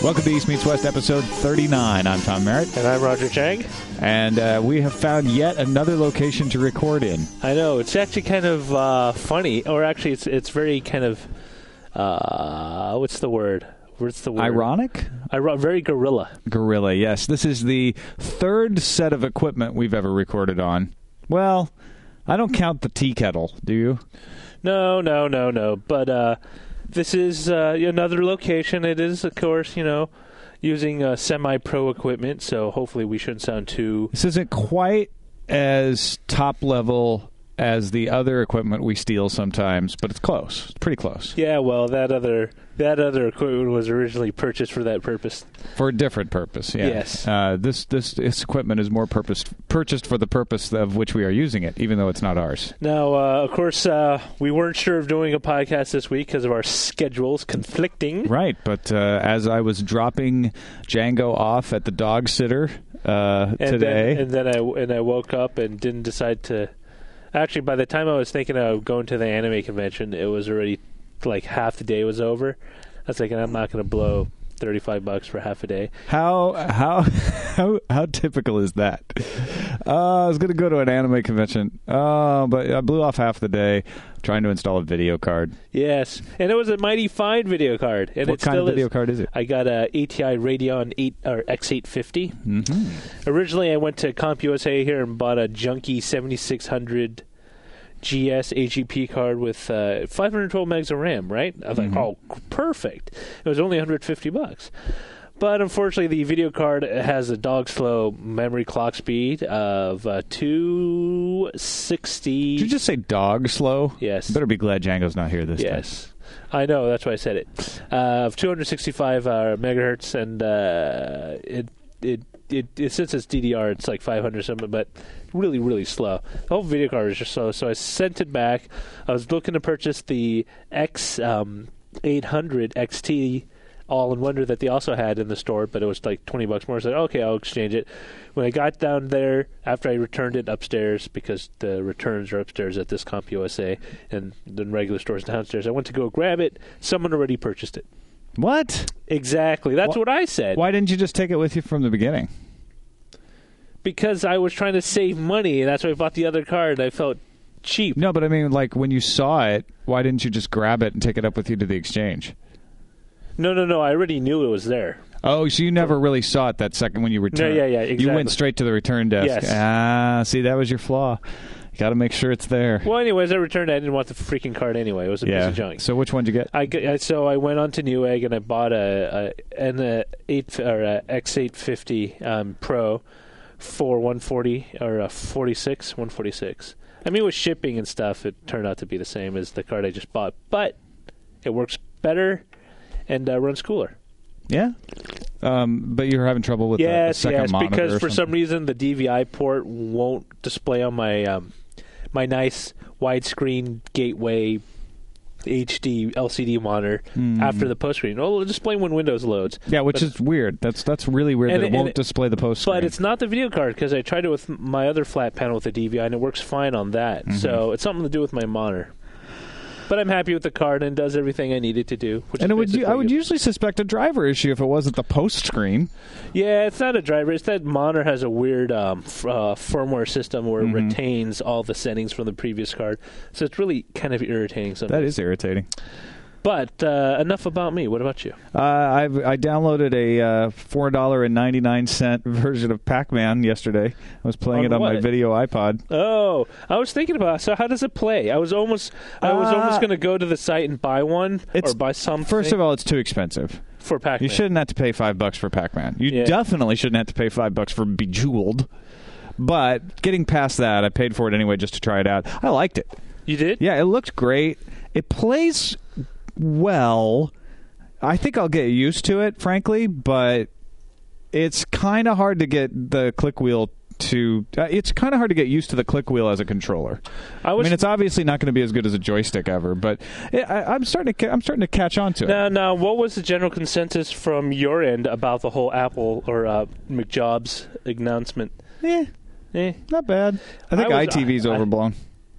Welcome to East Meets West, episode 39. I'm Tom Merritt. And I'm Roger Chang. And we have found yet another location to record in. I know. It's actually kind of funny. Or actually, it's very kind of, what's the word? Ironic? Very guerrilla. Guerrilla, yes. This is the third set of equipment we've ever recorded on. Well, I don't count the tea kettle, do you? No. But this is another location. It is, of course, using semi-pro equipment, so hopefully we shouldn't sound too... This isn't quite as top-level as the other equipment we steal sometimes, but it's close. It's pretty close. Yeah, well, that other equipment was originally purchased for that purpose. For a different purpose, yeah. Yes. This equipment is more purchased for the purpose of which we are using it, even though it's not ours. Now, of course, we weren't sure of doing a podcast this week because of our schedules conflicting. Right, but as I was dropping Django off at the dog sitter today... And then I woke up and didn't decide to... Actually, by the time I was thinking of going to the anime convention, it was already like half the day was over. I was thinking, I'm not going to blow $35 for half a day. How typical is that? I was going to go to an anime convention, but I blew off half the day trying to install a video card. Yes, and it was a mighty fine video card. And what kind of video card is it? I got a ATI Radeon X850. Mm-hmm. Originally, I went to CompUSA here and bought a junky 7600 GS AGP card with 512 megs of RAM, right? I was like, oh, perfect. It was only $150. But unfortunately, the video card has a dog slow memory clock speed of 260. Did you just say dog slow? Yes. You better be glad Django's not here this time. Yes. I know, that's why I said it. Of 265 megahertz, and it since it's DDR, it's like 500 something, but really, really slow. The whole video card is just slow, so I sent it back. I was looking to purchase the X800 XT all-in-wonder that they also had in the store, but it was like $20 more. So I said, okay, I'll exchange it. When I got down there, after I returned it upstairs, because the returns are upstairs at this CompUSA, and the regular stores downstairs, I went to go grab it. Someone already purchased it. What? Exactly. That's what I said. Why didn't you just take it with you from the beginning? Because I was trying to save money, and that's why I bought the other card. I felt cheap. No, but I mean, like, when you saw it, why didn't you just grab it and take it up with you to the exchange? No. I already knew it was there. Oh, so you never really saw it that second when you returned? No, yeah, exactly. You went straight to the return desk. Yes. See, that was your flaw. You got to make sure it's there. Well, anyways, I returned it. I didn't want the freaking card anyway. It was a piece of junk. So which one did you get? So I went on to Newegg and I bought an X850 Pro for $140 or $146. I mean, with shipping and stuff, it turned out to be the same as the card I just bought, but it works better and runs cooler. Yeah, but you're having trouble with the second monitor. Yes, because for some reason the DVI port won't display on my my nice widescreen gateway HD LCD monitor after the post screen. It'll display when Windows loads. Yeah, which is weird. That's really weird that it won't display the post screen. But it's not the video card, because I tried it with my other flat panel with the DVI, and it works fine on that. Mm-hmm. So it's something to do with my monitor. But I'm happy with the card, and it does everything I need it to do. And I would usually suspect a driver issue if it wasn't the post screen. Yeah, it's not a driver. It's that monitor has a weird firmware system where it retains all the settings from the previous card. So it's really kind of irritating sometimes. That is irritating. But enough about me. What about you? I downloaded a $4.99 version of Pac-Man yesterday. I was playing it on my video iPod. Oh, I was thinking about it. So how does it play? I was almost going to go to the site and buy one or buy something. First of all, it's too expensive for Pac-Man. You shouldn't have to pay $5 for Pac-Man. You definitely shouldn't have to pay $5 for Bejeweled. But getting past that, I paid for it anyway just to try it out. I liked it. You did? Yeah, it looked great. It plays well. I think I'll get used to it, frankly, but it's kind of hard to get the click wheel it's kind of hard to get used to the click wheel as a controller. I mean, it's obviously not going to be as good as a joystick ever, but I'm starting to catch on to it. Now, what was the general consensus from your end about the whole Apple or McJobs announcement? Not bad. I think ITV's overblown.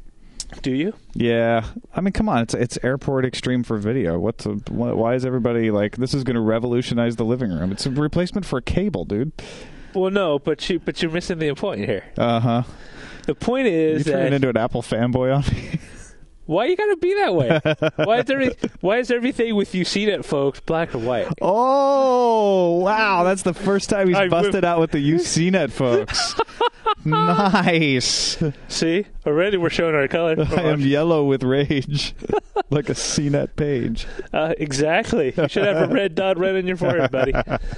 Do you? Yeah, I mean, come on, it's Airport Extreme for video. Why is everybody like this is going to revolutionize the living room? It's a replacement for a cable, dude. Well, no, but you're missing the point here. Uh-huh. The point is you turning into an Apple fanboy on me. Why you gotta be that way? Why is everything with UCNet folks black and white? Oh, wow, that's the first time he's busted out with the UCNet folks. Nice. See, already we're showing our color. I am yellow with rage, like a CNET page. Exactly. You should have a red dot right on your forehead, buddy.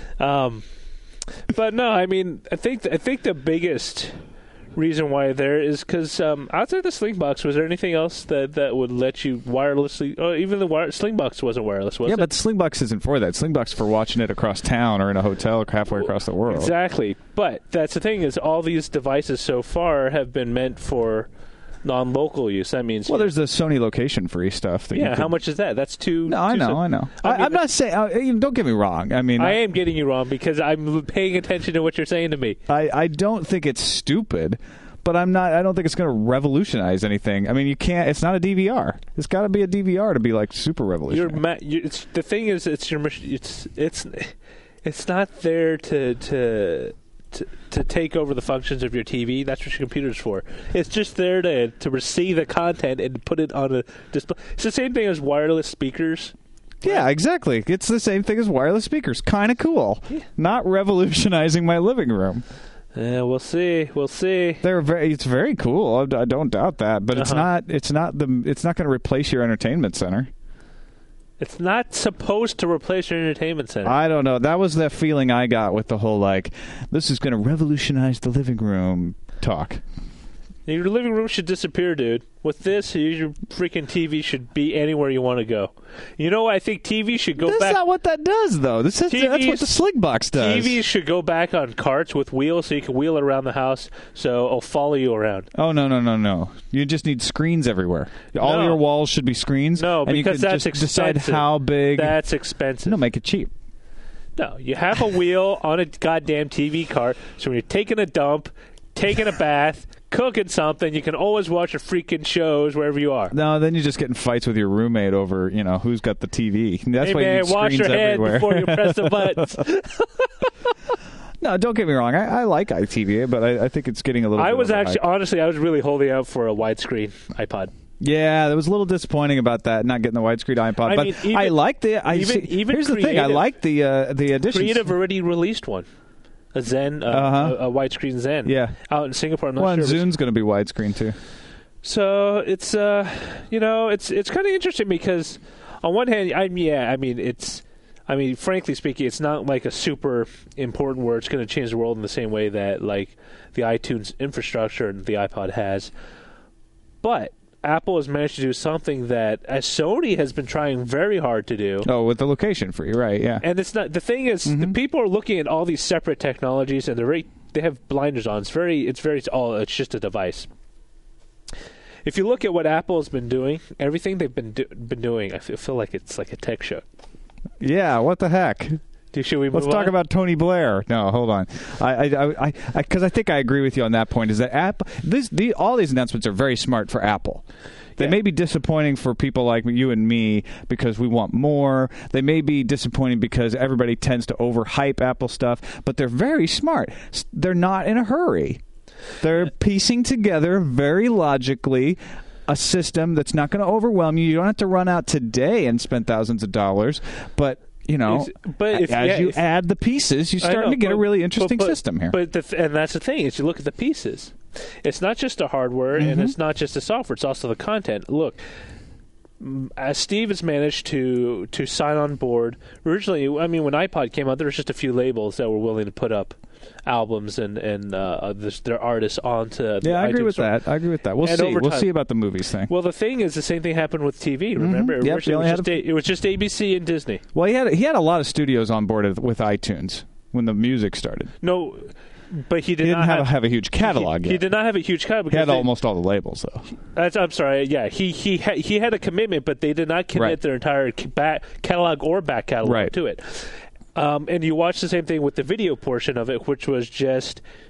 But no, I mean, I think the biggest reason why there is because outside the Slingbox, was there anything else that would let you wirelessly? Oh, even the Slingbox wasn't wireless, was it? Yeah, but Slingbox isn't for that. Slingbox for watching it across town or in a hotel halfway across the world. Exactly. But that's the thing is all these devices so far have been meant for non-local use. That means there's the Sony location-free stuff. How much is that? That's two. No, I know. I'm not saying. Don't get me wrong. I mean, I am getting you wrong because I'm paying attention to what you're saying to me. I don't think it's stupid, but I don't think it's going to revolutionize anything. I mean, you can't. It's not a DVR. It's got to be a DVR to be like super revolutionary. The thing is, it's not there to take over the functions of your TV. That's what your computer's for. It's just there to receive the content and put it on a display. It's the same thing as wireless speakers. Yeah, exactly. It's the same thing as wireless speakers. Kind of cool. Yeah. Not revolutionizing my living room. Yeah, we'll see. It's very cool. I don't doubt that, but it's not going to replace your entertainment center. It's not supposed to replace your entertainment center. I don't know. That was the feeling I got with the whole, like, this is going to revolutionize the living room talk. Your living room should disappear, dude. With this, your freaking TV should be anywhere you want to go. You know, I think TV should go back. That's not what that does, though. That's what the Slingbox does. TVs should go back on carts with wheels so you can wheel it around the house so it'll follow you around. Oh, no. You just need screens everywhere. All your walls should be screens. No, and because that's expensive. Decide how big. That's expensive. No, make it cheap. No, you have a wheel on a goddamn TV cart, so when you're taking a dump, taking a bath, cooking something, you can always watch your freaking shows wherever you are. No, then you just get in fights with your roommate over, who's got the TV. That's why you need wash screens your head everywhere. before you press the buttons. No, don't get me wrong. I like iTV, but I think it's getting a little. Honestly, I was really holding out for a widescreen iPod. Yeah, that was a little disappointing about that, not getting the widescreen iPod. I like the. Here's the thing. I like the additions. Creative already released one. A Zen, a widescreen Zen. Yeah. Out in Singapore. I'm not sure. Zune's going to be widescreen too. So it's it's kind of interesting because on one hand, frankly speaking, it's not like a super important where it's going to change the world in the same way that like the iTunes infrastructure and the iPod has. But Apple has managed to do something that Sony has been trying very hard to do. Oh, with the location free, right? Yeah. And it's not the thing is the people are looking at all these separate technologies and they have blinders on. It's just a device. If you look at what Apple has been doing, everything they've been doing, I feel like it's like a tech show. Yeah, what the heck? Should we move on? Let's talk about Tony Blair. No, hold on. Because I think I agree with you on that point. Is that Apple? All these announcements are very smart for Apple. They may be disappointing for people like you and me because we want more. They may be disappointing because everybody tends to overhype Apple stuff. But they're very smart. They're not in a hurry. They're piecing together very logically a system that's not going to overwhelm you. You don't have to run out today and spend thousands of dollars, but as you add the pieces, you're starting to get a really interesting system here. And that's the thing is you look at the pieces. It's not just the hardware and it's not just the software. It's also the content. Look, as Steve has managed to sign on board. Originally, I mean, when iPod came out, there was just a few labels that were willing to put up albums and their artists onto the I agree iTunes with store. that. I agree with that. We'll see. We'll see about the movies thing. Well, the thing is, the same thing happened with TV. Remember, it was just ABC and Disney. Well, he had a lot of studios on board with iTunes when the music started. No. But he didn't have a huge catalog yet. He did not have a huge catalog. He had almost all the labels, though. I'm sorry. Yeah, he had a commitment, but they did not commit their entire catalog or back catalog to it. And you watch the same thing with the video portion of it, which was just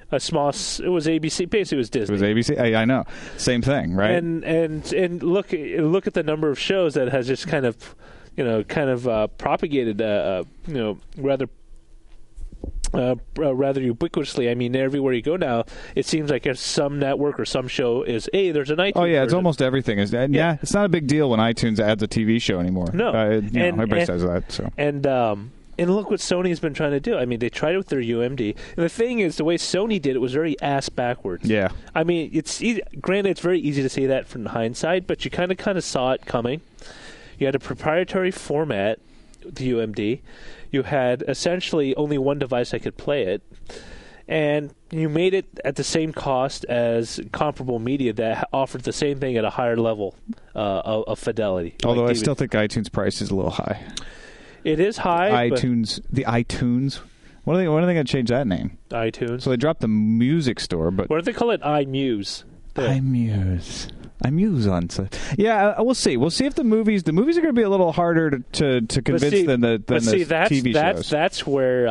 it was ABC. Basically, it was Disney. It was ABC. I know. Same thing, right? And look at the number of shows that has just kind of propagated rather ubiquitously. I mean, everywhere you go now, it seems like there's some network or some show is, hey, there's an iTunes Oh, yeah, it's version. almost everything. Yeah, it's not a big deal when iTunes adds a TV show anymore. No. Everybody says that. So. And look what Sony's been trying to do. I mean, they tried it with their UMD. And the thing is, the way Sony did it was very ass backwards. Yeah. I mean, it's easy, granted, it's very easy to say that from hindsight, but you kind of saw it coming. You had a proprietary format, the UMD. You had essentially only one device that could play it. And you made it at the same cost as comparable media that offered the same thing at a higher level of fidelity. Although like I still think iTunes price is a little high. It is high. The iTunes. When are they going to change that name? iTunes. So they dropped the music store, but What do they call it? iMuse. iMuse on. Yeah, we'll see. We'll see if the movies are going to be a little harder to convince than the TV shows. That's where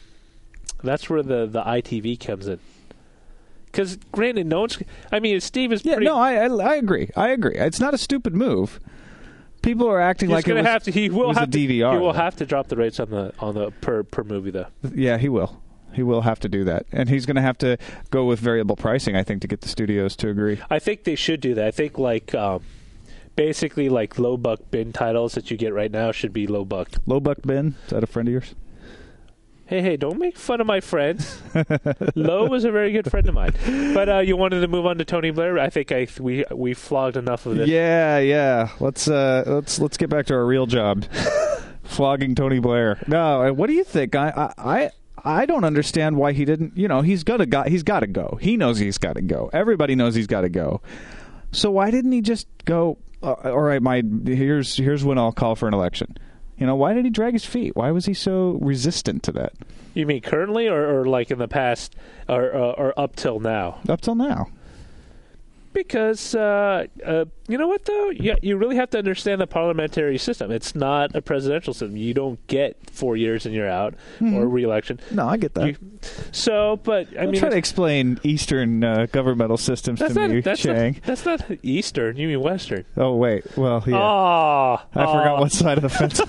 the ITV comes in. Because granted, no one's. I mean, Steve is. Pretty, no, I agree. It's not a stupid move. People are acting like he will have a DVR. He will have to drop the rates on the per movie though. Yeah, he will. He will have to do that, and he's going to have to go with variable pricing. I think to get the studios to agree. I think they should do that. I think basically like low buck bin titles that you get right now should be low buck. Low buck bin, is that a friend of yours? Hey, don't make fun of my friends. Lowe was a very good friend of mine. But you wanted to move on to Tony Blair. I think we flogged enough of this. Yeah. Let's get back to our real job. Flogging Tony Blair. No, what do you think? I don't understand why he didn't. He's got to go. He knows he's got to go. Everybody knows he's got to go. So why didn't he just go? All right, here's when I'll call for an election. Why did he drag his feet? Why was he so resistant to that? You mean currently or like in the past or up till now? Up till now. Because, you know what, though? Yeah, you really have to understand the parliamentary system. It's not a presidential system. You don't get 4 years and you're out or re-election. No, I get that. Don't try to explain Eastern governmental systems to me, Chang. That's not Eastern. You mean Western. Oh, wait. Well, yeah. I forgot what side of the fence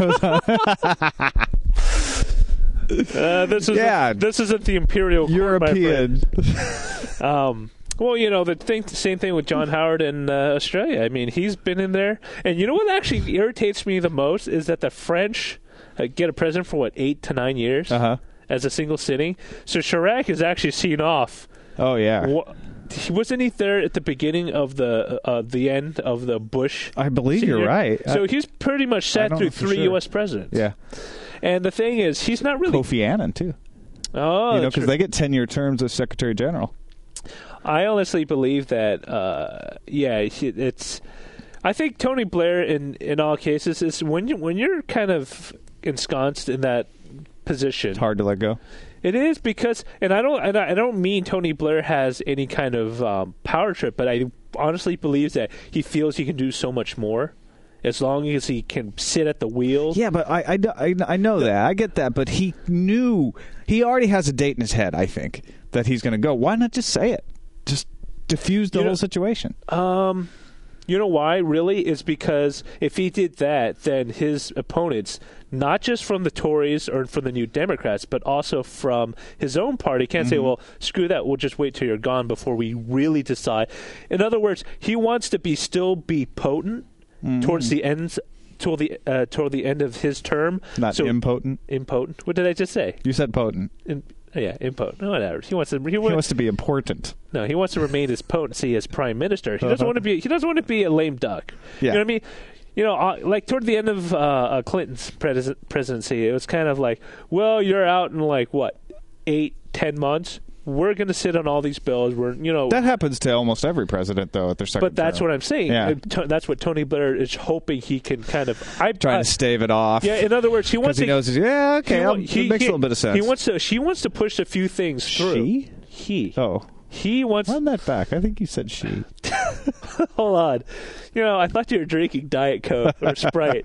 I was on. This isn't the Imperial Court, European. Well, the same thing with John Howard in Australia. I mean, he's been in there. And you know what actually irritates me the most is that the French get a president for, 8 to 9 years as a single sitting. So Chirac is actually seen off. Oh, yeah. Wasn't he there at the beginning of the end of the Bush? I believe senior? You're right. So he's pretty much sat through 3 sure. U.S. presidents. Yeah. And the thing is, he's not really... Kofi Annan, too. Oh, because they get 10-year terms as Secretary General. I honestly believe that, it's. I think Tony Blair, in all cases, is when you're kind of ensconced in that position. It's hard to let go. It is because, and I don't mean Tony Blair has any kind of power trip, but I honestly believe that he feels he can do so much more. As long as he can sit at the wheel. Yeah, but I know that. I get that. But he already has a date in his head, I think, that he's going to go. Why not just say it? Just diffuse the whole situation. You know why, really? Is because if he did that, then his opponents, not just from the Tories or from the New Democrats, but also from his own party, can't say, well, screw that, we'll just wait till you're gone before we really decide. In other words, he wants to still be potent towards the end. Toward the end of his term. Not impotent? Impotent. What did I just say? You said potent. Impotent. No, whatever. He wants to be important. No, he wants to remain his potency as prime minister. He doesn't want to be. He doesn't want to be a lame duck. Yeah. You know what I mean? Like toward the end of Clinton's presidency, it was kind of like, well, you're out in 8-10 months. We're going to sit on all these bills. That happens to almost every president, though, at their second But that's term. what I'm saying. Yeah. That's what Tony Blair is hoping he can kind of... trying to stave it off. Yeah, in other words, he wants to... Because he knows, it makes a little bit of sense. She wants to push a few things through. She? He. Oh. He wants... Run that back. I think you said she. Hold on. I thought you were drinking Diet Coke or Sprite.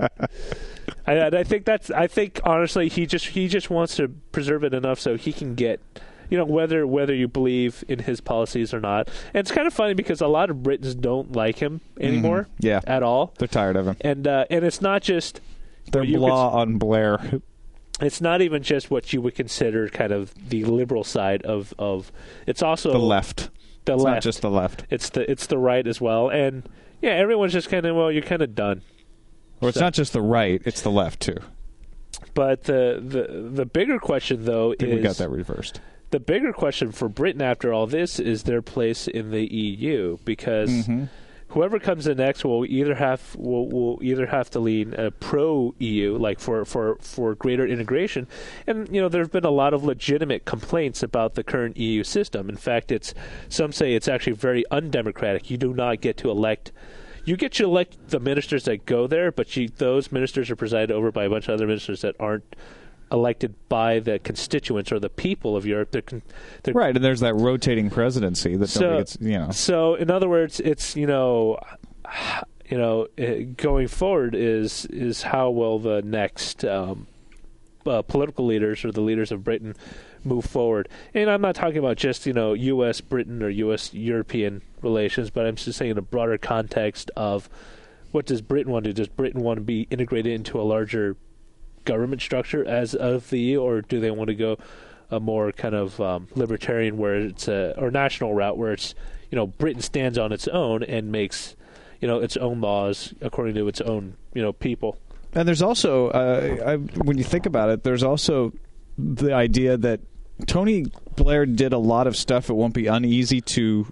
I think honestly, he just wants to preserve it enough so he can get whether you believe in his policies or not. And it's kind of funny because a lot of Britons don't like him anymore at all. They're tired of him. And it's not just... They're blah on Blair. It's not even just what you would consider kind of the liberal side of it's also... The left. It's left. Not just the left. It's the right as well. And, yeah, everyone's just kind of, well, you're kind of done. Or it's not just the right, it's the left, too. But the bigger question, though, is... we got that reversed. The bigger question for Britain after all this is their place in the EU, because whoever comes in next will either have to lean pro-EU, like for greater integration. And, there have been a lot of legitimate complaints about the current EU system. In fact, some say it's actually very undemocratic. You do not get to elect... You get to elect the ministers that go there, but those ministers are presided over by a bunch of other ministers that aren't elected by the constituents or the people of Europe. They're right, and there's that rotating presidency that nobody gets, So, in other words, it's, going forward is how will the next political leaders or the leaders of Britain move forward. And I'm not talking about just, U.S.-Britain or U.S.-European relations, but I'm just saying in a broader context of what does Britain want to do? Does Britain want to be integrated into a larger government structure as of the EU, or do they want to go a more kind of libertarian where it's or national route where it's, Britain stands on its own and makes, its own laws according to its own, people. And there's also, when you think about it, there's also the idea that Tony Blair did a lot of stuff it won't be easy to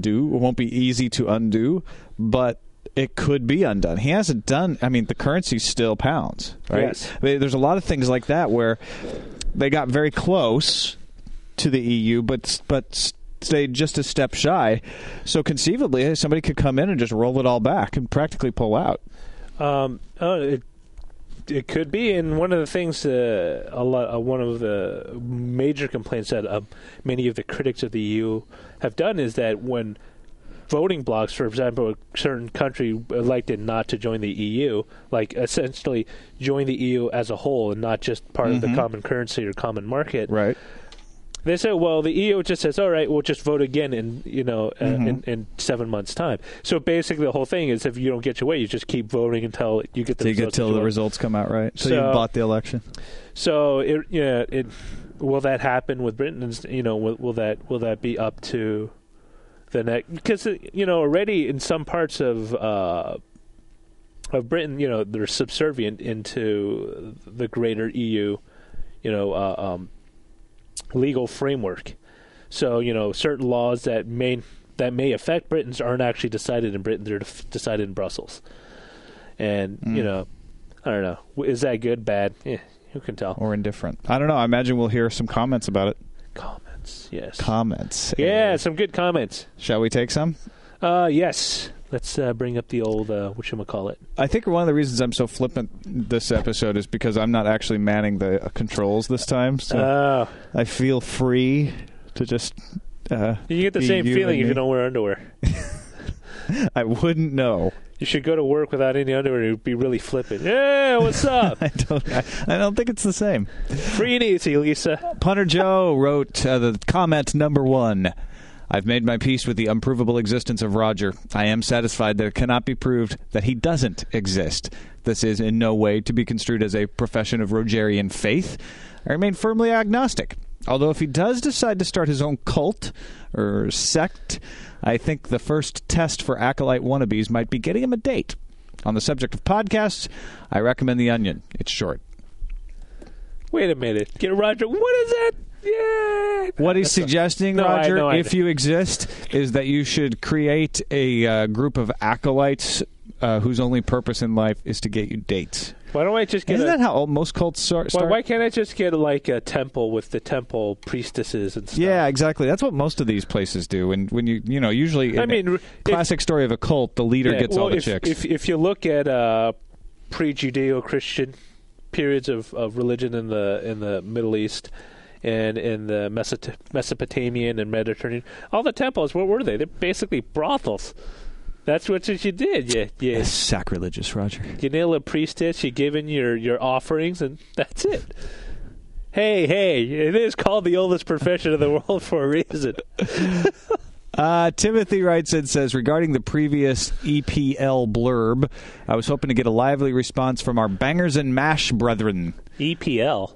undo, but it could be undone. He hasn't done... the currency's still pounds, right? Yes. There's a lot of things like that where they got very close to the EU, but stayed just a step shy. So conceivably, somebody could come in and just roll it all back and practically pull out. It could be, and one of the things, one of the major complaints that many of the critics of the EU have done is that when voting blocks, for example, a certain country elected not to join the EU, like essentially join the EU as a whole and not just part of the common currency or common market. Right. They say, well, the EU just says, all right, we'll just vote again in 7 months' time. So basically, the whole thing is, if you don't get your way, you just keep voting until you get the results. Until the results come out right. So you bought the election. So will that happen with Britain? Will that be up to the next? Because already in some parts of Britain, they're subservient into the greater EU, legal framework. So, certain laws that may affect Britons aren't actually decided in Britain; they're decided in Brussels. And I don't know, is that good, bad? Who can tell? Or indifferent? I don't know. I imagine we'll hear some comments about it. Comments, yes. Comments. Yeah, some good comments. Shall we take some? Yes. Let's bring up the old whatchamacallit. I think one of the reasons I'm so flippant this episode is because I'm not actually manning the controls this time. So I feel free to just you get the same feeling if you don't wear underwear. I wouldn't know. You should go to work without any underwear. You'd be really flippant. Yeah, what's up? I don't think it's the same. Free and easy, Lisa. Punter Joe wrote the comment number 1. I've made my peace with the unprovable existence of Roger. I am satisfied that it cannot be proved that he doesn't exist. This is in no way to be construed as a profession of Rogerian faith. I remain firmly agnostic. Although if he does decide to start his own cult or sect, I think the first test for acolyte wannabes might be getting him a date. On the subject of podcasts, I recommend The Onion. It's short. Wait a minute. Get Roger. What is that? Yeah. What he's suggesting, Roger, if you exist, is that you should create a group of acolytes whose only purpose in life is to get you dates. Why don't I just get? Isn't that how most cults start? Why can't I just get like a temple with the temple priestesses and stuff? Yeah, exactly. That's what most of these places do. And when usually, classic story of a cult, the leader gets all the chicks. If you look at pre-Judeo-Christian periods of religion in the Middle East and in the Mesopotamian and Mediterranean, all the temples, what were they? They're basically brothels. That's what you did. Yeah. That's sacrilegious, Roger. You nail a priestess, you give in your offerings, and that's it. Hey, it is called the oldest profession in the world for a reason. Timothy writes and says, regarding the previous EPL blurb, I was hoping to get a lively response from our bangers and mash brethren. EPL?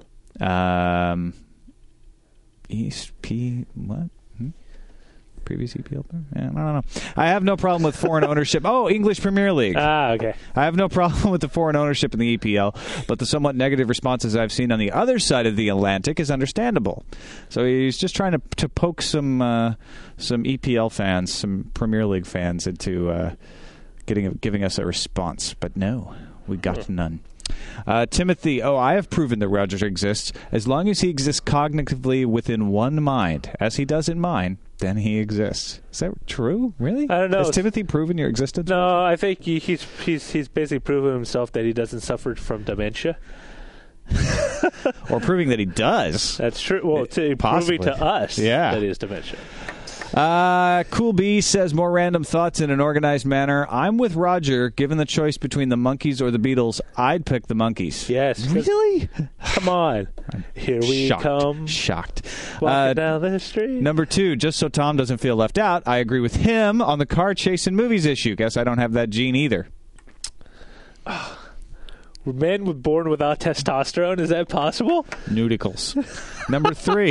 What? Previous EPL? I don't know. I have no problem with foreign ownership. Oh, English Premier League. Okay. I have no problem with the foreign ownership in the EPL, but the somewhat negative responses I've seen on the other side of the Atlantic is understandable. So he's just trying to poke some EPL fans, some Premier League fans into giving us a response. But no, we got none. Timothy, I have proven that Roger exists. As long as he exists cognitively within one mind, as he does in mine, then he exists. Is that true? Really? I don't know. Has Timothy proven your existence? No, I think he's basically proven himself that he doesn't suffer from dementia. Or proving that he does. That's true. Well, proving to us that he has dementia. Cool B says, more random thoughts in an organized manner. I'm with Roger. Given the choice between the Monkees or the Beatles, I'd pick the Monkees. Yes. Really? Come on. Here we come. Shocked. Walking down the street. Number 2, just so Tom doesn't feel left out, I agree with him on the car chase in movies issue. Guess I don't have that gene either. Were men born without testosterone? Is that possible? Nudicles. Number 3.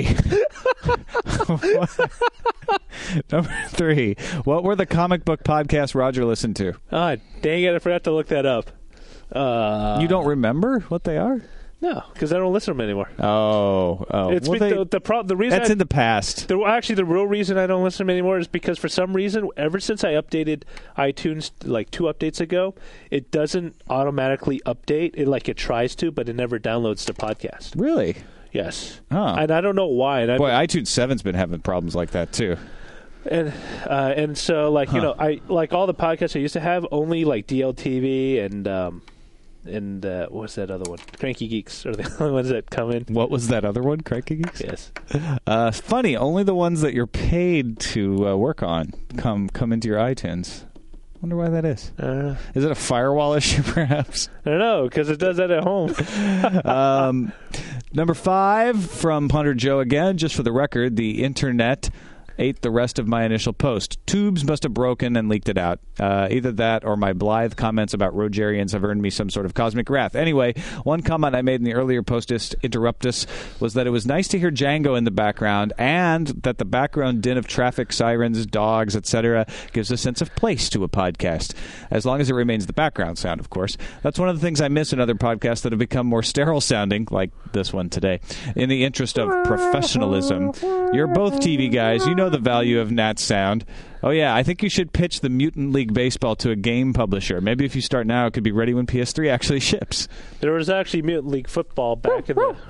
Number 3. What were the comic book podcasts Roger listened to? Oh, dang it. I forgot to look that up. You don't remember what they are? No, because I don't listen to them anymore. Oh. It's the reason that's in the past. Actually, the real reason I don't listen to them anymore is because for some reason, ever since I updated iTunes like 2 updates ago, it doesn't automatically update. It tries to, but it never downloads the podcast. Really? Yes. Huh. And I don't know why. And iTunes 7's been having problems like that too. And so I like all the podcasts I used to have only like DLTV and what's that other one? Cranky Geeks are the only ones that come in. What was that other one? Cranky Geeks? Yes. Funny, only the ones that you're paid to work on come into your iTunes. Wonder why that is. Is it a firewall issue, perhaps? I don't know, because it does that at home. Number 5 from Punter Joe again. Just for the record, the internet ate the rest of my initial post. Tubes must have broken and leaked it out. Either that or my blithe comments about Rogerians have earned me some sort of cosmic wrath. Anyway, one comment I made in the earlier Interruptus was that it was nice to hear Django in the background and that the background din of traffic, sirens, dogs, etc. gives a sense of place to a podcast, as long as it remains the background sound, of course. That's one of the things I miss in other podcasts that have become more sterile sounding, like this one today. In the interest of professionalism, you're both TV guys. You know the value of Nat sound. Oh yeah, I think you should pitch the Mutant League Baseball to a game publisher. Maybe if you start now, it could be ready when PS3 actually ships. There was actually Mutant League Football back in the...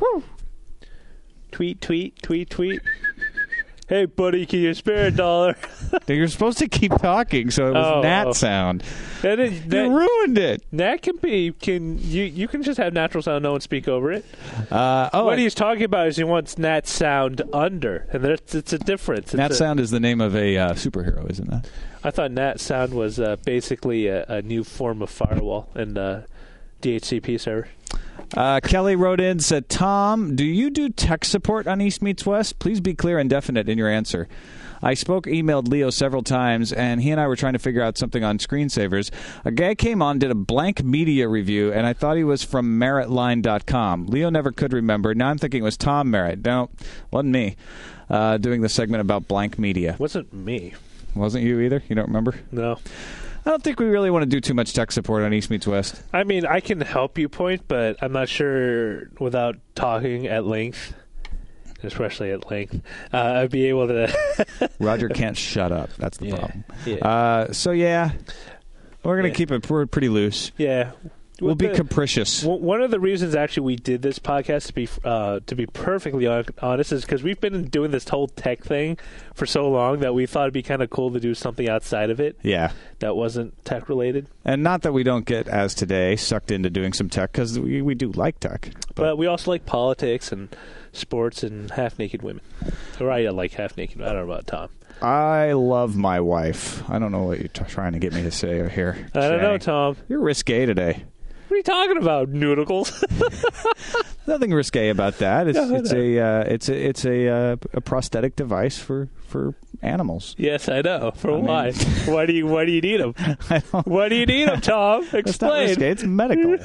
Tweet. Hey, buddy, can you spare $1? You're supposed to keep talking, so it was Nat sound. You ruined it. Nat can be... You can just have natural sound, no one speak over it. What he's talking about is he wants Nat sound under, and it's a difference. Nat sound is the name of a superhero, isn't that? I thought Nat sound was basically a new form of firewall and DHCP server. Kelly wrote in, said, Tom, do you do tech support on East Meets West? Please be clear and definite in your answer. I emailed Leo several times, and he and I were trying to figure out something on screensavers. A guy came on, did a blank media review, and I thought he was from Merrittline.com. Leo never could remember. Now I'm thinking it was Tom Merritt. No, wasn't me doing the segment about blank media. Wasn't me. Wasn't you either? You don't remember? No. I don't think we really want to do too much tech support on East Meets West. I mean, I can help you point, but I'm not sure without talking at length, especially at length, I'd be able to... Roger can't shut up. That's the problem. Yeah. We're going to keep it pretty loose. Yeah. We'll be capricious. One of the reasons, actually, we did this podcast, to be perfectly honest, is because we've been doing this whole tech thing for so long that we thought it'd be kind of cool to do something outside of it. Yeah. That wasn't tech-related. And not that we don't get, as today, sucked into doing some tech, because we do like tech. But we also like politics and sports and half-naked women. Or I like half-naked. I don't know about Tom. I love my wife. I don't know what you're trying to get me to say here. I don't know, Tom. You're risque today. What are you talking about, noodles? Nothing risque about that. It's a prosthetic device for animals. Yes, I know. Why? Why do you need them? Why do you need them, Tom? Explain. It's not risque. It's medical.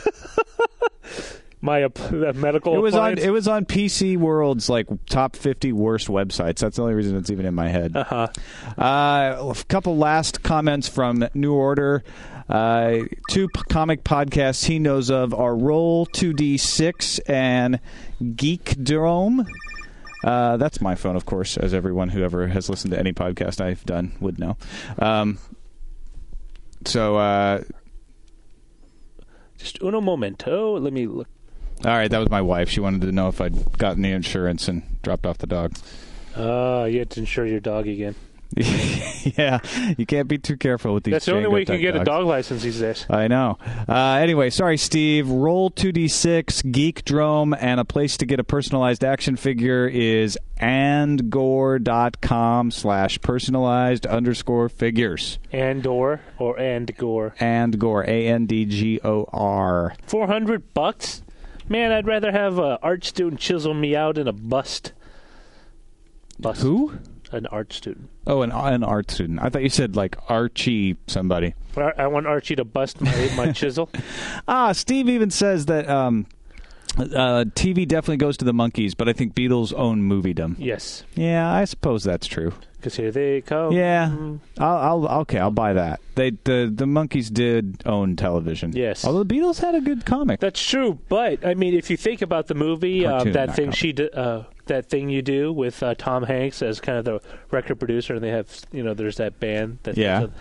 Medical. It was on PC World's like top 50 worst websites. That's the only reason it's even in my head. A couple last comments from New Order. Two comic podcasts he knows of are Roll 2D6 and Geek Dome. That's my phone, of course, as everyone who ever has listened to any podcast I've done would know. Just uno momento. Let me look. All right, that was my wife. She wanted to know if I'd gotten the insurance and dropped off the dog. You had to insure your dog again. Yeah, you can't be too careful with these. That's the only way you can get dogs. a dog license these days. I know. Anyway, sorry, Steve. Roll 2D6, Geekdrome, and a place to get a personalized action figure is andgore.com/personalized_figures. Andor or Andgore? Andgore, ANDGOR. $400? Man, I'd rather have an art student chisel me out in a bust. Who? An art student. Oh, an art student. I thought you said like Archie somebody. I want Archie to bust my chisel. Steve even says that TV definitely goes to the monkeys, but I think Beatles own moviedom. Yes. Yeah, I suppose that's true. Because here they come. Yeah, I'll buy that. The monkeys did own television. Yes. Although the Beatles had a good comic. That's true, but I mean, if you think about the movie, that thing you do with Tom Hanks as kind of the record producer, and they have there's that band. That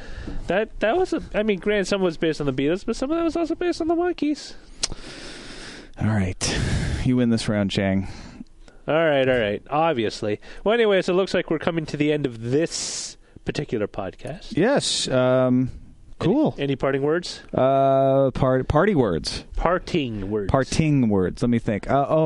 was I mean, granted, some was based on the Beatles, but some of that was also based on the monkeys. All right, you win this round, Chang. All right. Obviously. Well, anyways, it looks like we're coming to the end of this particular podcast. Yes. Cool. Any parting words? Party words. Parting words. Parting words. Let me think.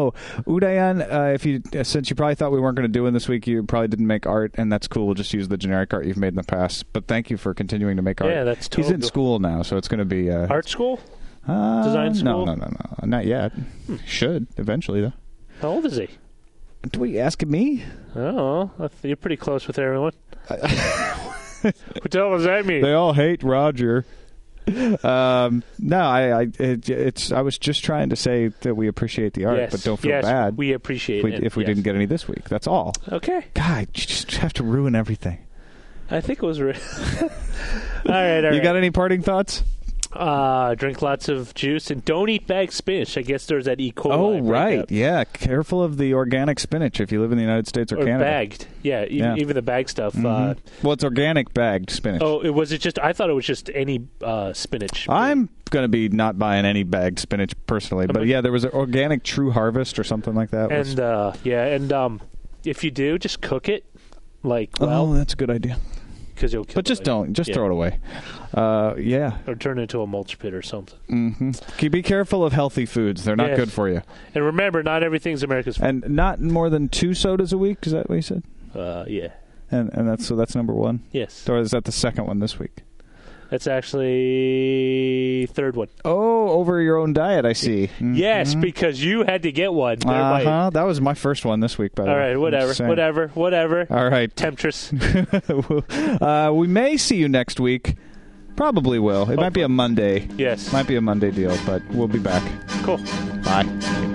Udayan, since you probably thought we weren't going to do it this week, you probably didn't make art, and that's cool. We'll just use the generic art you've made in the past. But thank you for continuing to make art. Yeah, that's totally He's in school now, so it's going to be... art school? Design school? No. Not yet. Should, eventually, though. How old is he? What, are you asking me? Oh, you're pretty close with everyone. What the hell does that mean? They all hate Roger. No, I was just trying to say that we appreciate the art, yes, but don't feel bad. We appreciate it. If we didn't get any this week. That's all. Okay. God, you just have to ruin everything. I think it was... all right. You got any parting thoughts? Drink lots of juice and don't eat bagged spinach. I guess there's that E. coli. Oh, right. Yeah. Careful of the organic spinach if you live in the United States or Canada. Bagged. Yeah, even the bagged stuff. Mm-hmm. Well, it's organic bagged spinach. Oh, I thought it was just any spinach. I'm going to be not buying any bagged spinach personally. But yeah, there was an organic True Harvest or something like that. And if you do, just cook it. Oh, that's a good idea. You'll kill but just don't. Just throw it away. Yeah. Or turn it into a mulch pit or something. Mm-hmm. Be careful of healthy foods. They're not good for you. And remember, not everything's America's food. And not more than 2 sodas a week? Is that what you said? Yeah. And that's number 1? Yes. Or is that the second one this week? That's actually third one. Oh, over your own diet, I see. Mm-hmm. Yes, because you had to get one. That was my first one this week, by the way. All right, whatever. All right. Temptress. We may see you next week. Probably will. It might be a Monday. Yes. Might be a Monday deal, but we'll be back. Cool. Bye.